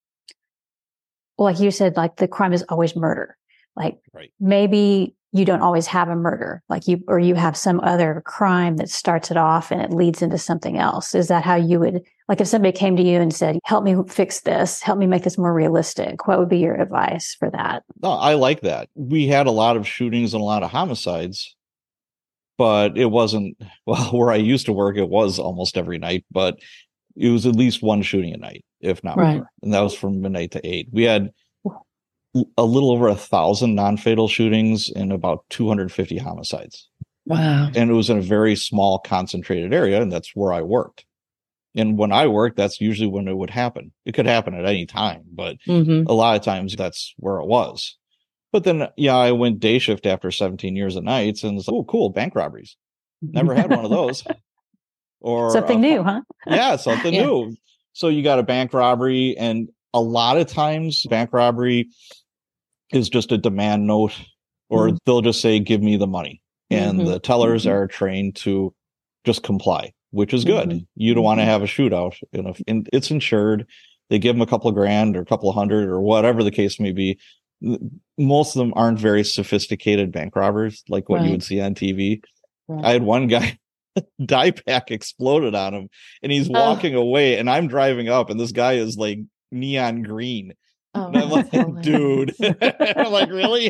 well, like you said, like the crime is always murder. Like Right. maybe you don't always have a murder, like you, or you have some other crime that starts it off and it leads into something else. Is that how you would, like if somebody came to you and said, help me fix this, help me make this more realistic, what would be your advice for that? No, I like that. We had a lot of shootings and a lot of homicides, but it wasn't, well, where I used to work, it was almost every night, but it was at least one shooting a night, if not Right. more. And that was from midnight to eight. We had a little over a thousand non-fatal shootings and about two hundred fifty homicides. Wow. And it was in a very small concentrated area. And that's where I worked. And when I worked, that's usually when it would happen. It could happen at any time, but Mm-hmm. a lot of times that's where it was. But then, yeah, I went day shift after seventeen years of nights and it's like, oh, cool, bank robberies. Never had one of those. Or Something uh, new, huh? Yeah, something Yeah. new. So you got a bank robbery, and a lot of times bank robbery is just a demand note, or Mhm. they'll just say, give me the money. And Mhm. the tellers Mhm. are trained to just comply, which is good. Mhm. You don't want to Mhm. have a shootout. You know, and it's insured. They give them a couple of grand or a couple of hundred or whatever the case may be. Most of them aren't very sophisticated bank robbers like what you Right. would see on T V. Right. I had one guy, die pack exploded on him and he's Oh. walking away and I'm driving up and this guy is like neon green. Oh, And I'm like, that's dude, I'm like, really?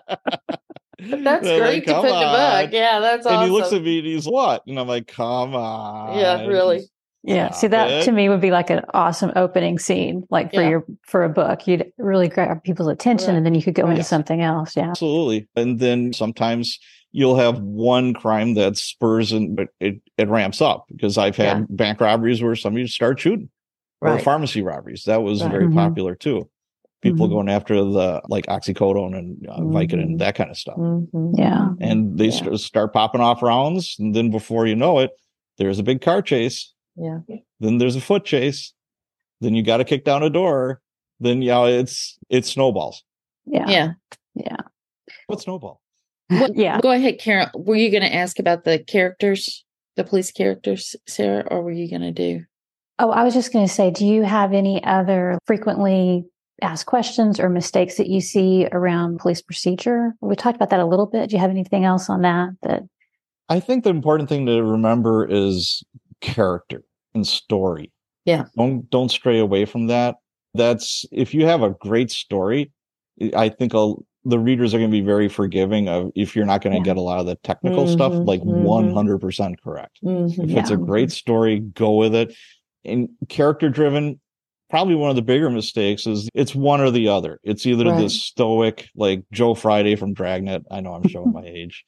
That's They're great like, to "Come put in the book. on." Yeah, that's And awesome. he looks at me and he's what? And I'm like, come on. Yeah, really. Yeah. See, Stop that it. to me would be like an awesome opening scene, like for Yeah. your, for a book. You'd really grab people's attention Right. and then you could go Right. into Yes. something else. Yeah. Absolutely. And then sometimes you'll have one crime that spurs and but it, it ramps up because I've had Yeah. bank robberies where somebody start shooting or Right. pharmacy robberies. That was Right. very Mhm. popular too. People Mhm. going after the like oxycodone and uh, Vicodin, Mhm. that kind of stuff. Mhm. Yeah. And they Yeah. st- start popping off rounds. And then before you know it, there's a big car chase. Yeah. Then there's a foot chase. Then you got to kick down a door. Then, yeah, it's, it's snowballs. Yeah. Yeah. Yeah. What snowball? Yeah. Go ahead, Karen. Were you going to ask about the characters, the police characters, Sarah, or were you going to do? Oh, I was just going to say, do you have any other frequently asked questions or mistakes that you see around police procedure? We talked about that a little bit. Do you have anything else on that? That I think the important thing to remember is character and story. Yeah. Don't, don't stray away from that. That's, if you have a great story, I think I'll, the readers are going to be very forgiving of if you're not going to Yeah. get a lot of the technical stuff, Mhm, like mhm. one hundred percent correct. Mhm. If it's a Yeah. great story, go with it. And character driven, probably one of the bigger mistakes is it's one or the other. It's either Right. the stoic, like Joe Friday from Dragnet. I know I'm showing my age.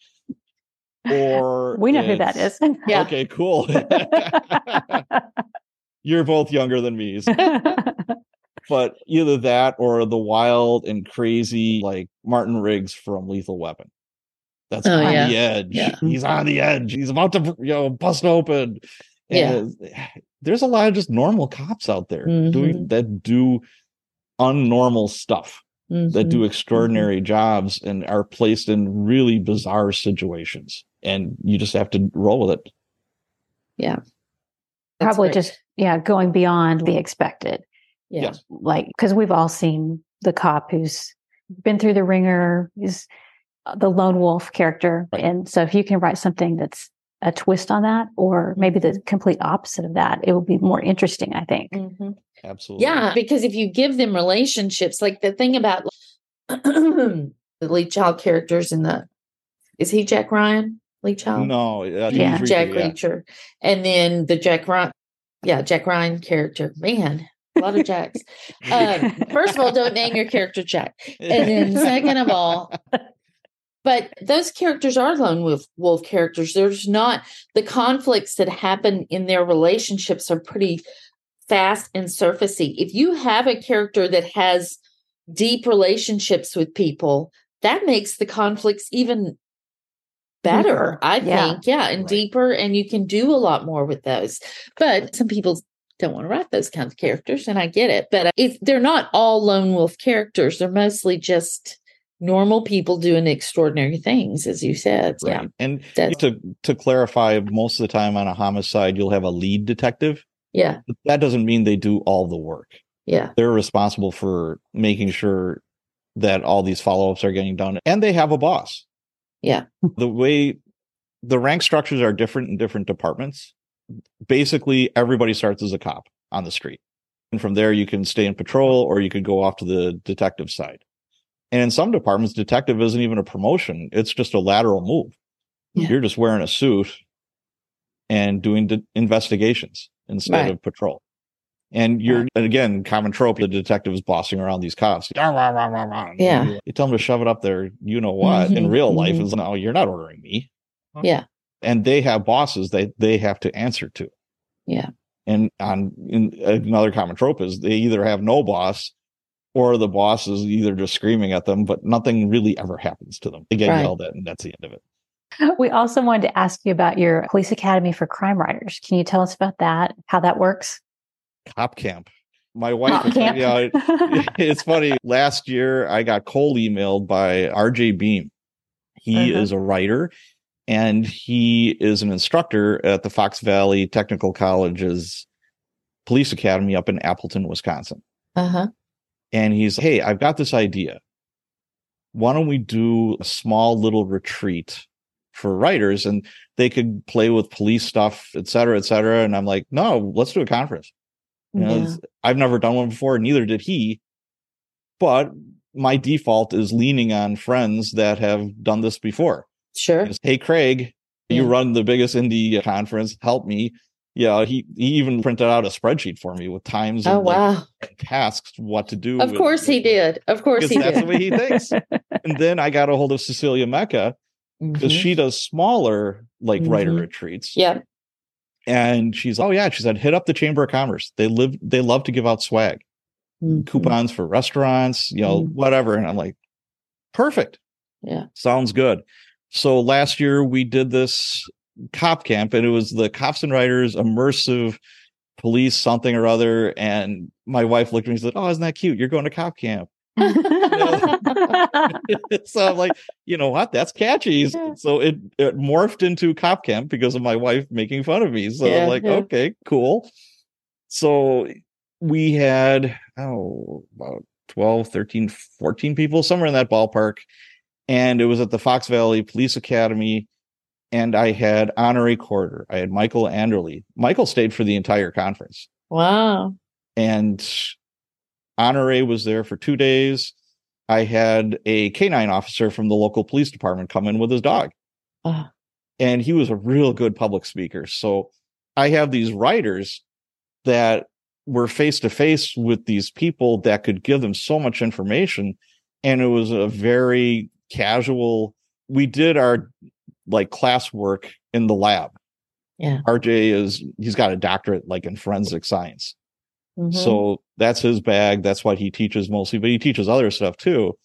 Or we know who that it's- is. Yeah. Okay, cool. You're both younger than me. so- But either that or the wild and crazy, like Martin Riggs from Lethal Weapon. That's Oh, on yeah. the edge. Yeah. He's on the edge. He's about to, you know, bust open. And there's a lot of just normal cops out there Mhm. doing that do unnormal stuff, that Mhm. do extraordinary jobs and are placed in really bizarre situations. And you just have to roll with it. Yeah. That's Probably great. just, yeah, going beyond the expected. Yeah. Yes. Like, because we've all seen the cop who's been through the ringer, is the lone wolf character. Right. And so if you can write something that's a twist on that, or maybe the complete opposite of that, it will be more interesting, I think. Mhm. Absolutely. Yeah, because if you give them relationships, like the thing about the lead child characters in the, is he Jack Ryan? Lead child? No, uh, Yeah. Reacher, Jack yeah. Reacher. And then the Jack Ryan, Yeah, Jack Ryan character. Man, a lot of Jacks. Um, first of all, don't name your character Jack. And then second of all, but those characters are lone wolf, wolf characters. There's not the conflicts that happen in their relationships are pretty fast and surfacey. If you have a character that has deep relationships with people, that makes the conflicts even better, deeper. I think. Yeah, yeah and right. deeper, and you can do a lot more with those. But some people don't want to write those kinds of characters, and I get it. But if they're not all lone wolf characters, they're mostly just normal people doing extraordinary things, as you said. Right. Yeah. And to to clarify, most of the time on a homicide, you'll have a lead detective. Yeah. But that doesn't mean they do all the work. Yeah. They're responsible for making sure that all these follow-ups are getting done. And they have a boss. Yeah. The way the rank structures are different in different departments. Basically, everybody starts as a cop on the street. And from there, you can stay in patrol or you could go off to the detective side. And in some departments, detective isn't even a promotion. It's just a lateral move. Yeah. You're just wearing a suit and doing de- investigations instead right. of patrol. And you're, right. and again, common trope, the detective is bossing around these cops. Yeah. You tell them to shove it up there, you know what, mm-hmm. in real life mm-hmm. is, no, you're not ordering me. Yeah. And they have bosses that they have to answer to. Yeah. And on in, another common trope is they either have no boss or the boss is either just screaming at them, but nothing really ever happens to them. They get right. yelled at, and that's the end of it. We also wanted to ask you about your Police Academy for Crime Writers. Can you tell us about that, how that works? Cop Camp. My wife, Cop camp. Yeah, it, it's funny. Last year, I got cold emailed by R J Beam. He uh-huh. is a writer, and he is an instructor at the Fox Valley Technical College's Police Academy up in Appleton, Wisconsin. Uh-huh. And he's, hey, I've got this idea. Why don't we do a small little retreat for writers and they could play with police stuff, et cetera, et cetera. And I'm like, no, let's do a conference. You know, yeah. I've never done one before, neither did he. But my default is leaning on friends that have done this before. Sure. It's, hey, Craig, yeah. you run the biggest indie conference. Help me. Yeah, he, he even printed out a spreadsheet for me with times oh, and wow. like, tasks, what to do. Of course with, he did. Of course he that's did. That's the way he thinks. And then I got a hold of Cecilia Mecca because mm-hmm. she does smaller like mm-hmm. writer retreats. Yeah. And she's, oh yeah, she said, hit up the Chamber of Commerce. They live, they love to give out swag, mm-hmm. coupons for restaurants, you know, mm-hmm. whatever. And I'm like, perfect. Yeah. Sounds good. So last year we did this Cop Camp, and it was the Cops and Writers immersive police something or other. And my wife looked at me and said, oh, isn't that cute? You're going to Cop Camp. You know? So I'm like, you know what? That's catchy. So it, it morphed into Cop Camp because of my wife making fun of me. So yeah, I'm like, yeah. okay, cool. So we had, oh, about twelve, thirteen, fourteen people, somewhere in that ballpark. And it was at the Fox Valley Police Academy. And I had Honoré Corder. I had Michael Anderle. Michael stayed for the entire conference. Wow. And Honoré was there for two days. I had a K nine officer from the local police department come in with his dog. Uh. And he was a real good public speaker. So I have these writers that were face to face with these people that could give them so much information. And it was a very casual, we did our like classwork in the lab. Yeah. R J is, he's got a doctorate like in forensic science. Mm-hmm. So that's his bag. That's what he teaches mostly, but he teaches other stuff too.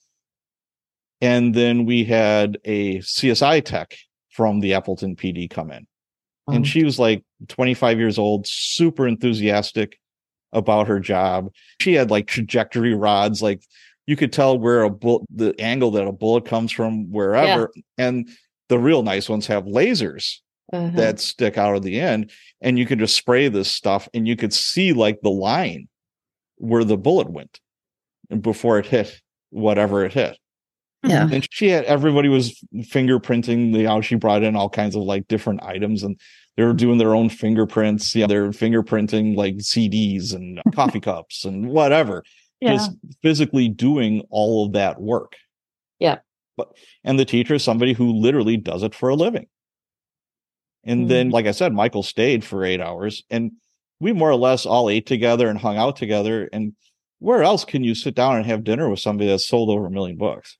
And then we had a C S I tech from the Appleton P D come in. Oh. And she was like twenty-five years old, super enthusiastic about her job. She had like trajectory rods, like you could tell where a bullet, the angle that a bullet comes from wherever. Yeah. And the real nice ones have lasers uh-huh. that stick out of the end, and you could just spray this stuff and you could see like the line where the bullet went before it hit whatever it hit. Yeah. And she had, everybody was fingerprinting, you know, she brought in all kinds of like different items and they were doing their own fingerprints. Yeah. They're fingerprinting like C Ds and coffee cups and whatever, yeah. just physically doing all of that work. Yeah. But, and the teacher is somebody who literally does it for a living. And mm. then, like I said, Michael stayed for eight hours. And we more or less all ate together and hung out together. And where else can you sit down and have dinner with somebody that's sold over a million books?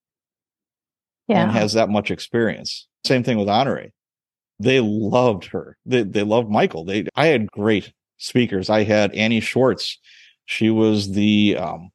Yeah. And has that much experience? Same thing with Honore. They loved her. They they loved Michael. They I had great speakers. I had Annie Schwartz. She was the um,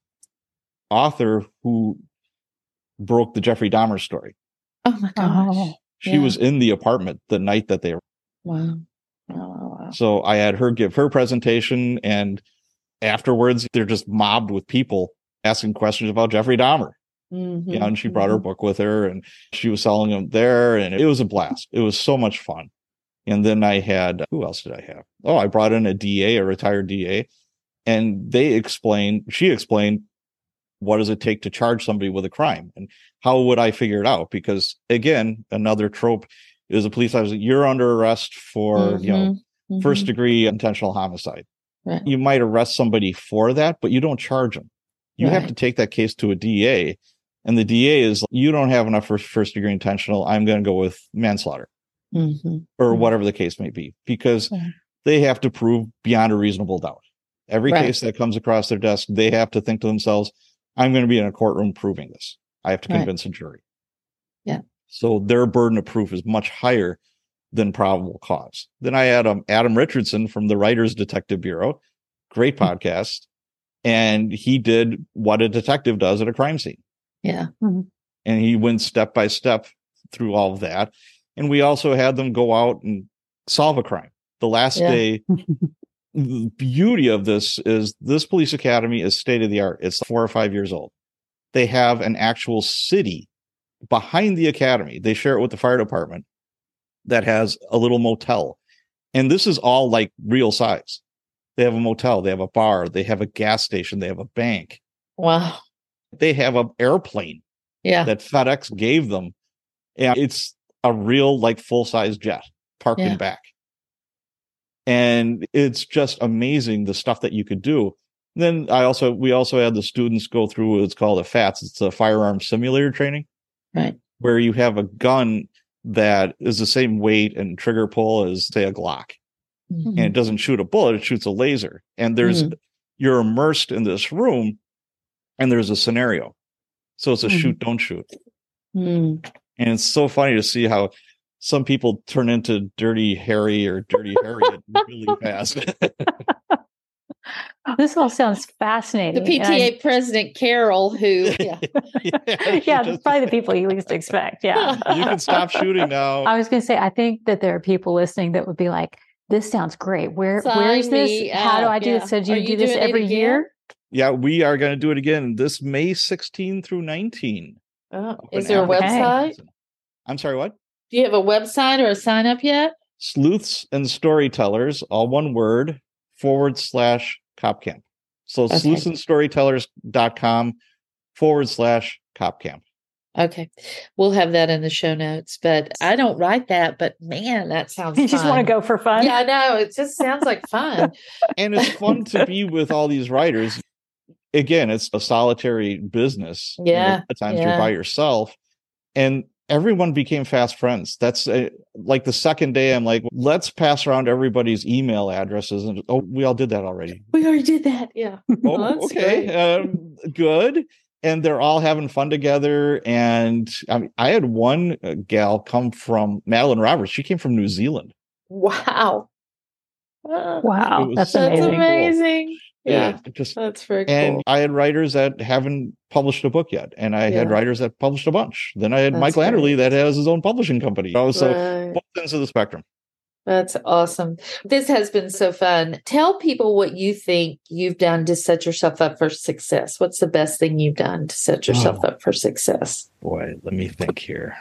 author who broke the Jeffrey Dahmer story. Oh my gosh. Oh, She Yeah. was in the apartment the night that they were. Wow. Wow, wow, wow. So I had her give her presentation, and afterwards they're just mobbed with people asking questions about Jeffrey Dahmer. Mhm, Yeah, and she brought her mhm. book with her, and she was selling them there, and it was a blast. It was so much fun. And then I had, who else did I have? Oh, I brought in a D A, a retired D A, and they explained, she explained, what does it take to charge somebody with a crime, and how would I figure it out? Because again, another trope is a police officer, you're under arrest for, you know, Mhm, first mhm. degree intentional homicide. Right. You might arrest somebody for that, but you don't charge them. You have Right. to take that case to a D A, and the D A is, you don't have enough for first degree intentional. I'm going to go with manslaughter, Mhm. or Mhm. whatever the case may be, because Mhm. they have to prove beyond a reasonable doubt. Every Right. case that comes across their desk, they have to think to themselves, I'm going to be in a courtroom proving this. I have to Right. convince a jury. Yeah. So their burden of proof is much higher than probable cause. Then I had um, Adam Richardson from the Writers Detective Bureau, great podcast, and he did what a detective does at a crime scene. Yeah. And he went step by step through all of that. And we also had them go out and solve a crime. The last Yeah. day, the beauty of this is this police academy is state of the art. It's four or five years old. They have an actual city behind the academy. They share it with the fire department that has a little motel. And this is all like real size. They have a motel, they have a bar, they have a gas station, they have a bank. Wow. They have an airplane Yeah. that FedEx gave them. And it's a real, like, full-size jet parked Yeah. in back. And it's just amazing the stuff that you could do. Then I also, we also had the students go through what's called a F A T S. It's a firearm simulator training, Right. where you have a gun that is the same weight and trigger pull as, say, a Glock. Mhm. And it doesn't shoot a bullet, it shoots a laser. And there's, Mhm. you're immersed in this room, and there's a scenario. So it's a Mhm. shoot, don't shoot. Mm. And it's so funny to see how some people turn into Dirty Harry or Dirty Harriet really fast. This all sounds The fascinating. P and T A I- president, Carol, who, yeah. yeah, yeah, that's probably the people you least expect. Yeah. You can stop shooting now. I was going to say, I think that there are people listening that would be like, this sounds great. Where, where is Sign this? me How do up, I do yeah. this? So do Are you you do this doing it every again? year? Yeah, we are going to do it again this May sixteenth through nineteenth. Oh, up is in there a Appleton, website? Wisconsin. I'm sorry, what? Do you have a website or a sign up yet? Sleuths and Storytellers, all one word, forward slash cop camp. So Okay. sleuths and storytellers dot com forward slash cop camp. Okay. We'll have that in the show notes, but I don't write that, but man, that sounds You just want to fun. go for fun? Yeah, I know. It just sounds like fun. And it's fun to be with all these writers. Again, it's a solitary business. And Yeah, a lot of times yeah. you're by yourself, and everyone became fast friends. That's uh, like the second day, I'm like, let's pass around everybody's email addresses. And oh, we all did that already. We already did that. Yeah. Oh, that's okay. great. Um, good. And they're all having fun together. And I mean, I had one uh, gal come from Madeline Roberts. She came from New Zealand. Wow. Uh, It Wow. was That's so That's amazing. cool. amazing. Yeah. It just That's very and cool. I had writers that haven't published a book yet, and I had Yeah. writers that published a bunch. Then I had That's Mike Landerly great. that has his own publishing company. Oh, so Right. both ends of the spectrum. That's awesome. This has been so fun. Tell people what you think you've done to set yourself up for success. What's the best thing you've done to set yourself Oh. up for success? Boy, let me think here.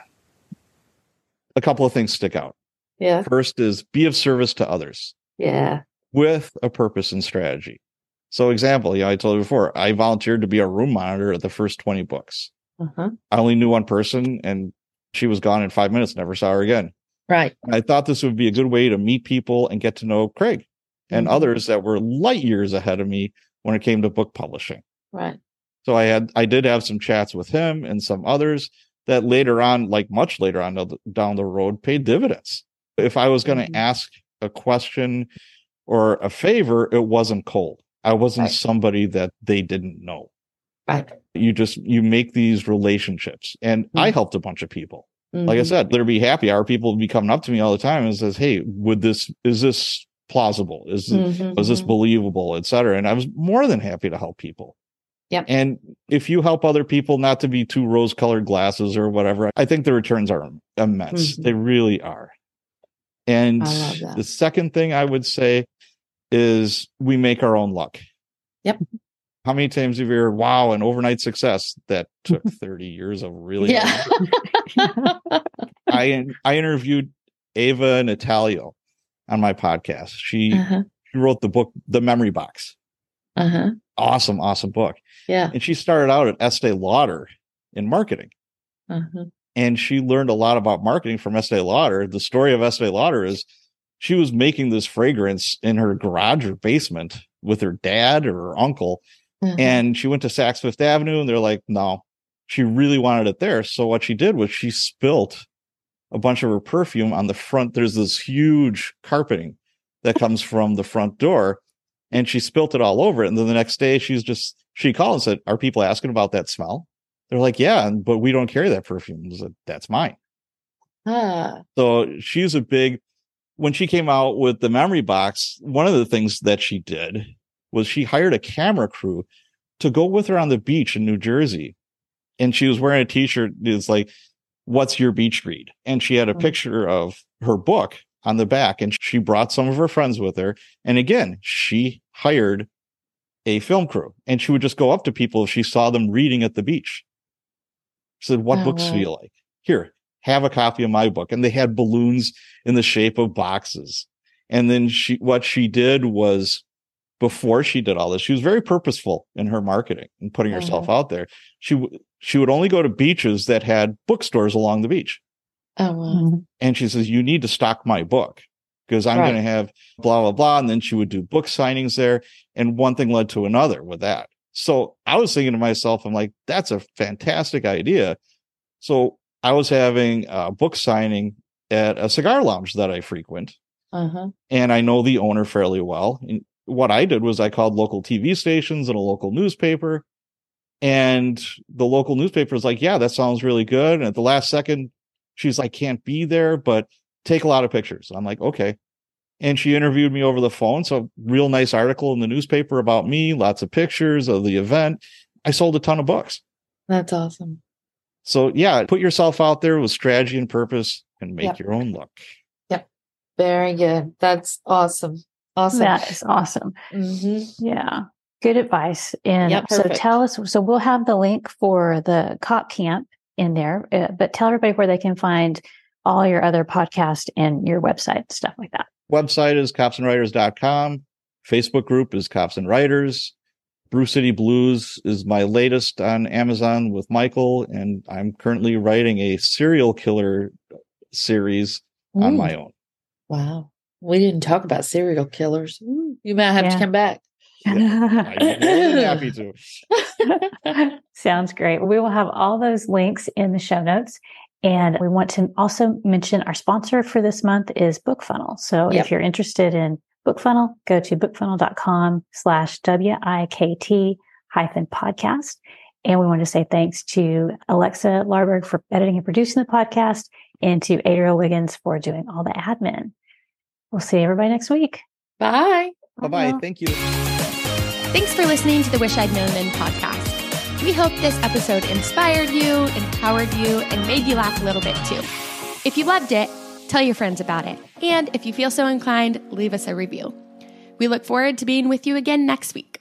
A couple of things stick out. Yeah. First is be of service to others Yeah. with a purpose and strategy. So, example, you know, I told you before, I volunteered to be a room monitor at the first twenty books. Uh-huh. I only knew one person, and she was gone in five minutes. Never saw her again. Right. And I thought this would be a good way to meet people and get to know Craig and Mhm. others that were light years ahead of me when it came to book publishing. Right. So I had, I did have some chats with him and some others that later on, like much later on down the road, paid dividends. If I was going to Mhm. ask a question or a favor, it wasn't cold. I wasn't Right. somebody that they didn't know. Right. You just, you make these relationships. And Mm-hmm. I helped a bunch of people. Mm-hmm. Like I said, there'd be happy hour. People would be coming up to me all the time and says, hey, would this, is this plausible? Is, Mm-hmm. is this believable, et cetera? And I was more than happy to help people. Yep. And if you help other people, not to be too rose colored glasses or whatever, I think the returns are immense. Mm-hmm. They really are. And I love that. the second thing I would say is we make our own luck. Yep. How many times have you heard, wow, an overnight success that took thirty years of really Yeah. hard? I I interviewed Ava Natalio on my podcast. She, Uh-huh. she wrote the book, The Memory Box. Uh-huh. Awesome, awesome book. Yeah. And she started out at Estee Lauder in marketing. Uh-huh. And she learned a lot about marketing from Estee Lauder. The story of Estee Lauder is she was making this fragrance in her garage or basement with her dad or her uncle. Uh-huh. And she went to Saks Fifth Avenue and they're like, no, she really wanted it there. So what she did was she spilt a bunch of her perfume on the front. There's this huge carpeting that comes from the front door, and she spilt it all over it. And then the next day she's just, she called and said, are people asking about that smell? They're like, yeah, but we don't carry that perfume. I said, that's mine. Ah. So she's a big, when she came out with the Memory Box, one of the things that she did was she hired a camera crew to go with her on the beach in New Jersey. And she was wearing a t-shirt. It's like, what's your beach read? And she had a picture of her book on the back, and she brought some of her friends with her. And again, she hired a film crew, and she would just go up to people if she saw them reading at the beach. She said, what Oh, books wow. do you like? Here, have a copy of my book. And they had balloons in the shape of boxes. And then she, what she did was, before she did all this, she was very purposeful in her marketing and putting herself Uh-huh. out there. She, w- she would only go to beaches that had bookstores along the beach. Oh, wow. And she says, you need to stock my book because I'm Right. going to have blah, blah, blah. And then she would do book signings there. And one thing led to another with that. So I was thinking to myself, I'm like, that's a fantastic idea. So I was having a book signing at a cigar lounge that I frequent. Uh-huh. And I know the owner fairly well. And what I did was I called local T V stations and a local newspaper. And the local newspaper was like, yeah, that sounds really good. And at the last second, she's like, can't be there, but take a lot of pictures. I'm like, okay. And she interviewed me over the phone. So real nice article in the newspaper about me, lots of pictures of the event. I sold a ton of books. That's awesome. So yeah, put yourself out there with strategy and purpose and make Yep. your own luck. Very good. That's awesome. Awesome. That is awesome. Mm-hmm. Yeah. Good advice. And Yep, so perfect. tell us, so we'll have the link for the cop camp in there, uh, but tell everybody where they can find all your other podcasts and your website, stuff like that. Website is cops and writers dot com. Facebook group is Cops and Writers. Brew City Blues is my latest on Amazon with Michael. And I'm currently writing a serial killer series on Mm. my own. Wow. We didn't talk about serial killers. Ooh, you might have Yeah. to come back. I'd be more than happy to. Sounds great. We will have all those links in the show notes. And we want to also mention our sponsor for this month is BookFunnel. So Yep. if you're interested in BookFunnel, go to bookfunnel.com slash W-I-K-T hyphen podcast. And we want to say thanks to Alexa Larberg for editing and producing the podcast and to Adriel Wiggins for doing all the admin. We'll see everybody next week. Bye. Bye-bye. Thank you. Thanks for listening to the Wish I'd Known Then podcast. We hope this episode inspired you, empowered you, and made you laugh a little bit too. If you loved it, tell your friends about it. And if you feel so inclined, leave us a review. We look forward to being with you again next week.